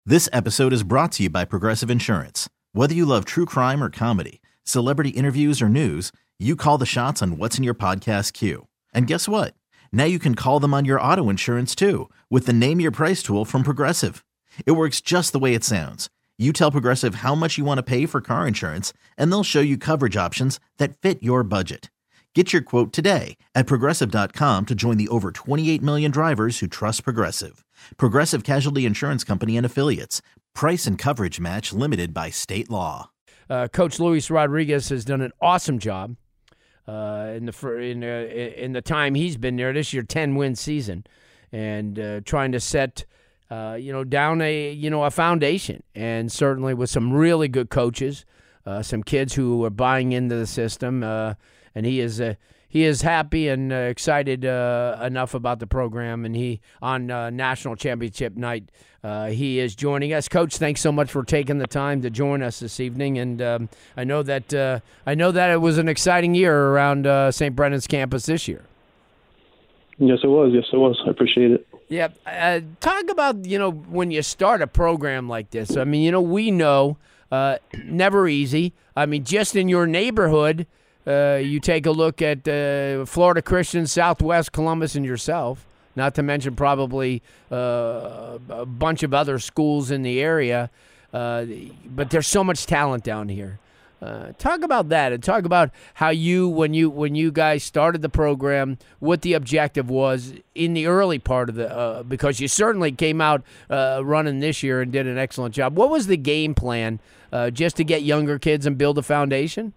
This episode is brought to you by Progressive Insurance. Whether you love true crime or comedy, celebrity interviews or news, you call the shots on what's in your podcast queue. And guess what? Now you can call them on your auto insurance too with the Name Your Price tool from Progressive. It works just the way it sounds. You tell Progressive how much you want to pay for car insurance, and they'll show you coverage options that fit your budget. Get your quote today at Progressive.com to join the over 28 million drivers who trust Progressive. Progressive Casualty Insurance Company and Affiliates. Price and coverage match limited by state law. Coach Luis Rodriguez has done an awesome job in the time he's been there. This year, 10-win season, and trying to set down a foundation, and certainly with some really good coaches, some kids who are buying into the system, and he is happy and excited enough about the program, and he on National Championship night he is joining us. Coach, thanks so much for taking the time to join us this evening, and I know that it was an exciting year around St. Brendan's campus this year. Yes, it was. I appreciate it. Yeah, talk about when you start a program like this. I mean, we know never easy. I mean, just in your neighborhood. You take a look at Florida Christian, Southwest, Columbus, and yourself, not to mention probably a bunch of other schools in the area. But there's so much talent down here. Talk about that, and talk about how when you guys started the program, what the objective was in the early part of the because you certainly came out running this year and did an excellent job. What was the game plan just to get younger kids and build a foundation?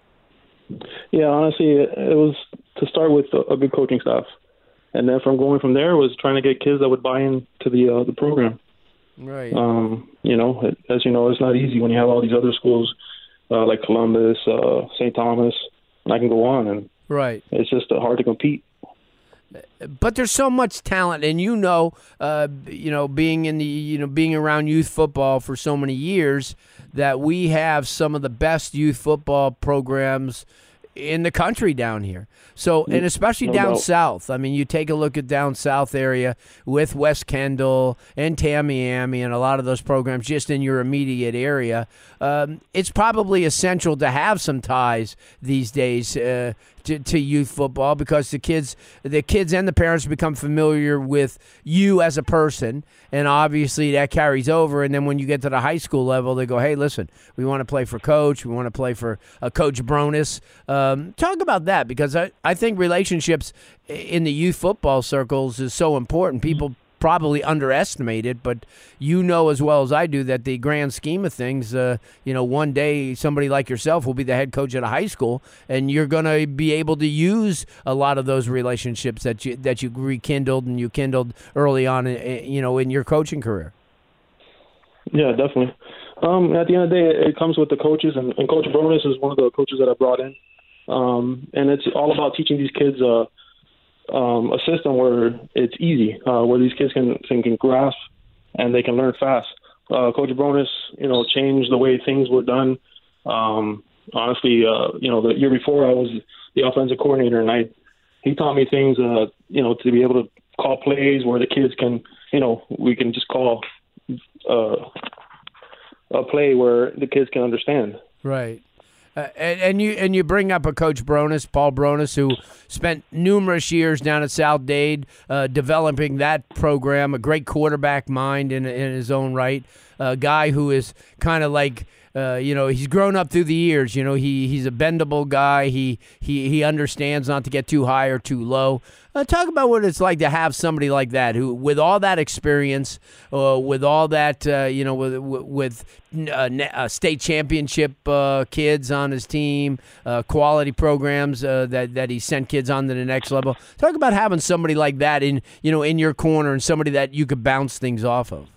Yeah, honestly, it was to start with a good coaching staff, and then from there was trying to get kids that would buy into the program. Right. As you know, it's not easy when you have all these other schools like Columbus, St. Thomas, and I can go on, and right. It's just hard to compete. But there's so much talent, and being in the being around youth football for so many years, that we have some of the best youth football programs in the country down here. So, and especially down south. I mean, you take a look at down south area with West Kendall and Tamiami and a lot of those programs just in your immediate area. It's probably essential to have some ties these days to youth football, because the kids and the parents become familiar with you as a person, and obviously that carries over. And then when you get to the high school level, they go, hey, listen, we want to play for Coach. We want to play for Coach Bronis. Talk about that, because I think relationships in the youth football circles is so important. People probably underestimate it, but as well as I do that the grand scheme of things, one day somebody like yourself will be the head coach at a high school, and you're going to be able to use a lot of those relationships that you rekindled and you kindled early on, in your coaching career. Yeah, definitely. At the end of the day, it comes with the coaches, and Coach Bronis is one of the coaches that I brought in, and it's all about teaching these kids a system where it's easy, where these kids can grasp and they can learn fast. Coach Bronis, changed the way things were done. Honestly, the year before I was the offensive coordinator, and he taught me things, to be able to call plays where the kids can, we can just call a play where the kids can understand. Right. And you bring up a Coach Bronis, Paul Bronis, who spent numerous years down at South Dade developing that program, a great quarterback mind in his own right, a guy who is kind of like, he's grown up through the years. He's a bendable guy. He understands not to get too high or too low. Talk about what it's like to have somebody like that, who, with all that experience, with all that, with state championship kids on his team, quality programs that he sent kids on to the next level. Talk about having somebody like that in your corner, and somebody that you could bounce things off of.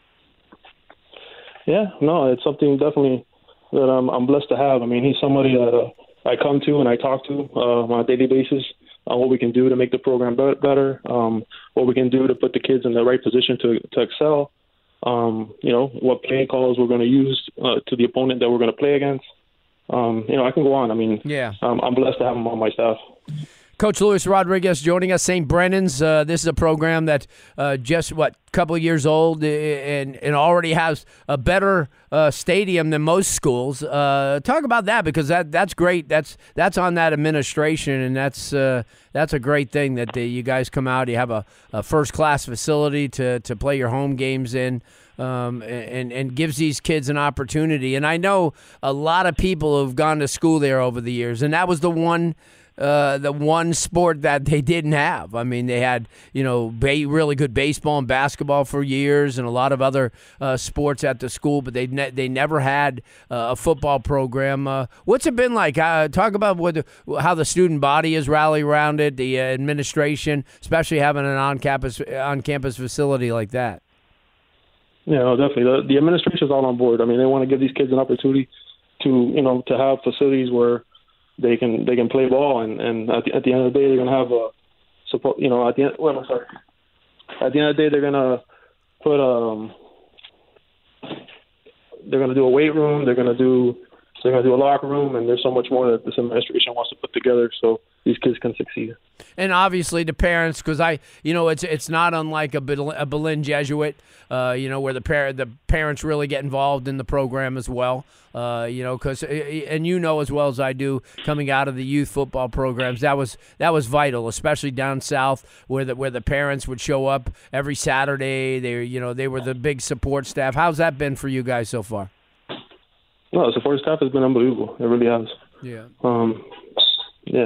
Yeah, no, it's something definitely that I'm blessed to have. I mean, he's somebody that I come to and I talk to on a daily basis on what we can do to make the program better, what we can do to put the kids in the right position to excel, what play calls we're going to use to the opponent that we're going to play against. I can go on. I mean, yeah. I'm blessed to have him on my staff. Coach Luis Rodriguez joining us, St. Brennan's. This is a program that just, couple of years old and already has a better stadium than most schools. Talk about that, because that's great. That's on that administration, and that's a great thing that you guys come out. You have a first-class facility to play your home games in. And gives these kids an opportunity. And I know a lot of people have gone to school there over the years, and that was the one sport that they didn't have. I mean, they had, really good baseball and basketball for years, and a lot of other sports at the school, but they never had a football program. What's it been like? Talk about how the student body has rallied around it, the administration, especially having an on-campus facility like that. Yeah, no, definitely. The administration is all on board. I mean, they want to give these kids an opportunity to have facilities where they can play ball, and at the end of the day, they're going to have a support. At the end of the day, they're going to put they're going to do a weight room. They're going to do a locker room, and there's so much more that this administration wants to put together so these kids can succeed. And obviously the parents, because it's not unlike a Berlin Jesuit, where the parents really get involved in the program as well. Because and as well as I do, coming out of the youth football programs, that was vital, especially down south where the parents would show up every Saturday. They were the big support staff. How's that been for you guys so far? No, the support staff has been unbelievable. It really has. Yeah. Yeah.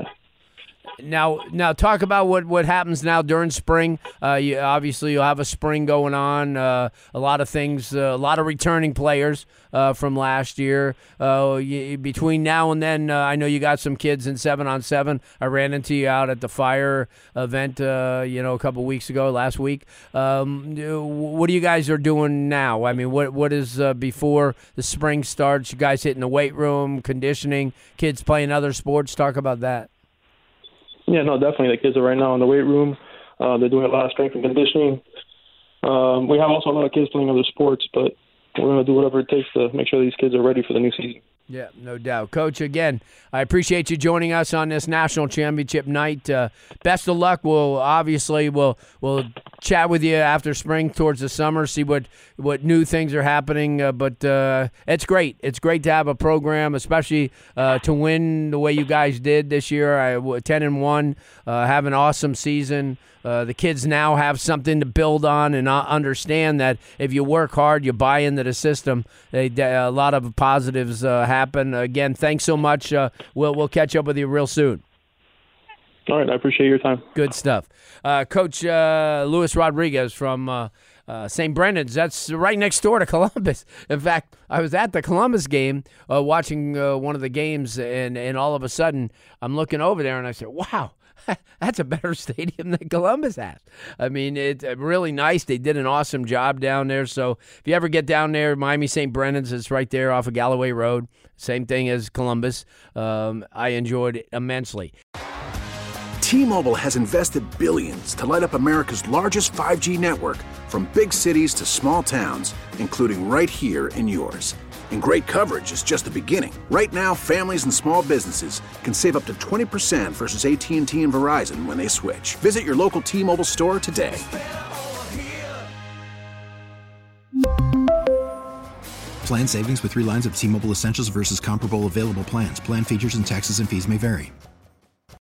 Now talk about what happens now during spring. You'll have a spring going on. A lot of things, a lot of returning players from last year. Between now and then, I know you got some kids in 7-on-7. I ran into you out at the fire event, a couple weeks ago, last week. What do you guys are doing now? I mean, what is before the spring starts? You guys hitting the weight room, conditioning, kids playing other sports? Talk about that. Yeah, no, definitely. The kids are right now in the weight room. They're doing a lot of strength and conditioning. We have also a lot of kids playing other sports, but we're going to do whatever it takes to make sure these kids are ready for the new season. Yeah, no doubt. Coach, again, I appreciate you joining us on this national championship night. Best of luck. We'll chat with you after spring towards the summer, see what new things are happening. But it's great. It's great to have a program, especially to win the way you guys did this year. 10-1, have an awesome season. The kids now have something to build on and understand that if you work hard, you buy into the system. A lot of positives happen. Again, thanks so much. We'll catch up with you real soon. All right, I appreciate your time. Good stuff. Coach Luis Rodriguez from St. Brennan's. That's right next door to Columbus. In fact, I was at the Columbus game watching one of the games, and all of a sudden I'm looking over there and I said, wow, that's a better stadium than Columbus has. I mean, it's really nice. They did an awesome job down there. So if you ever get down there, Miami St. Brennan's is right there off of Galloway Road. Same thing as Columbus. I enjoyed it immensely. T-Mobile has invested billions to light up America's largest 5G network, from big cities to small towns, including right here in yours. And great coverage is just the beginning. Right now, families and small businesses can save up to 20% versus AT&T and Verizon when they switch. Visit your local T-Mobile store today. Plan savings with 3 lines of T-Mobile Essentials versus comparable available plans. Plan features and taxes and fees may vary.